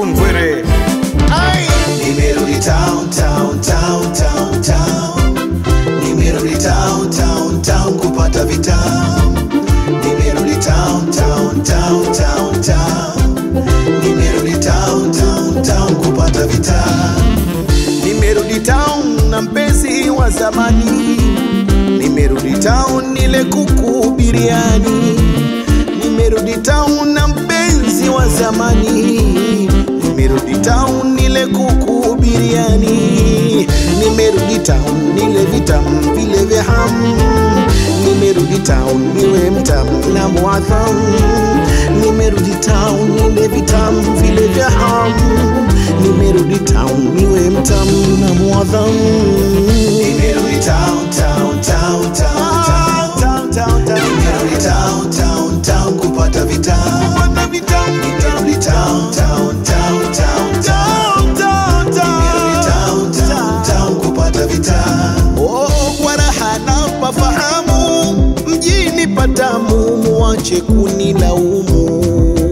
Ngwere. Nimerudi town, town, town, town, town. Nimerudi town, town, town kupata vitamu. Nimerudi town, town, town, town, town. Nimerudi town, town, town kupata vitamu. Nimerudi town na mpenzi wa zamani. Nimerudi town nile kuku biriani. Nimerudi town na mpenzi wa zamani. Nimerudi town nile kuku biriani. Nimerudi town nile vitamu vile vya hamu. Nimerudi town niwe mtamu na muadhamu. Nimerudi town nile vitamu vile vya hamu. Nimerudi town niwe mtamu na muadhamu. Nimerudi town, town, town, town, town, town, town. Nimerudi town, town, town kupata vitamu. Nimerudi town, town, town, town, town. Nimerudi town, town, town kupata vitamu. Oh, kwa raha na pafahamu, mjini patamu, muache kunilaumu.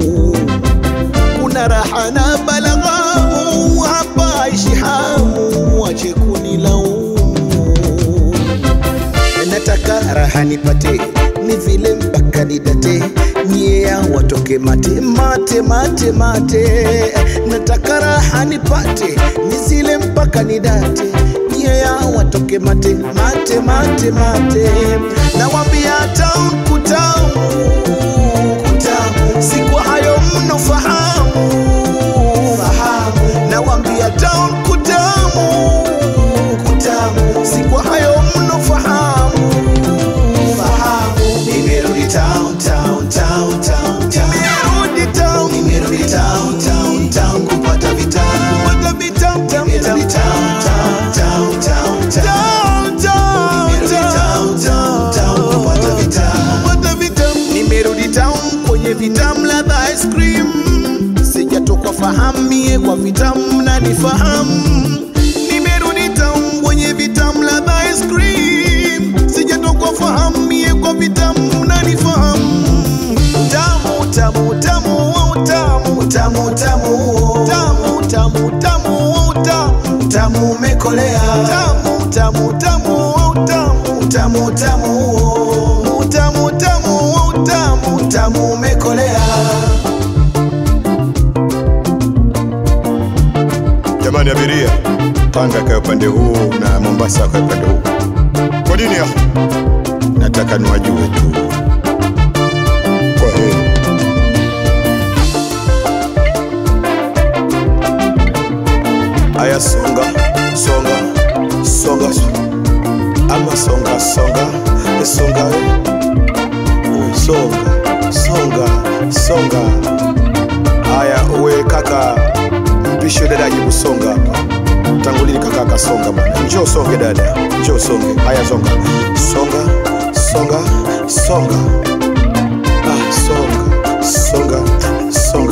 Kuna raha na balaghamu, hapa ishi hamu, muache kunilaumu. Nataka raha nipate, ni vile mpaka nidate, nyea watoke mate, mate, mate, mate. Nataka raha nipate, ni zile mpaka nidate, nyea watoke mate, mate, mate, mate. Nawambia town kutamu, kutamu, si kwa hayo mno fahamu, fahamu. Nawambia town kutamu, kutamu, si kwa hayo mno fahamu, fahamu. Nimerudi town, town, town, town, town. Nimerudi town, Nimerudi town, town, town kupata vitamu. kupata vitamu, Nimerudi town, town, town, town, town. Nimerudi town, town, town kupata vitamu. Nimerudi town kwenye vitamu ladha ice cream. Sijatoka fahamie kwa vitamu na nifahamu. Nimerudi town kwenye vitamu ladha ice cream. Sijatoka fahamie kwa vitamu na nifahamu. Tamu, tamu, tamu, tamu, tamu, tamu, tamu, tamu, tamu, tamu, Tamu umekolea. tamu, tamu, tamu, tamu, Tamu, tamu. tamu, tamu, tamu, Tamu umekolea. Jamani abiria, Tanga kwa upande huu na Mombasa kwa upande huu. Kwa nini ya? Nataka niwajue tu. Kwa heri. aya songa, songa, songa, ama songa, songa, songa, songa, songa, songa. Aya uwe kaka, mpishe dada jibu songa hapa. Tangulini kaka kasonga bwana. Njoo songe dada, njoo songe. Aya songa, songa, songa, songa. Ah, songa, songa, songa.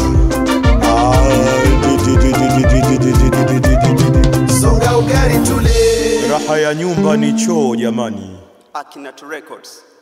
Songa ugari tule. Raha ya nyumba ni choo jamani. Akinatu Records.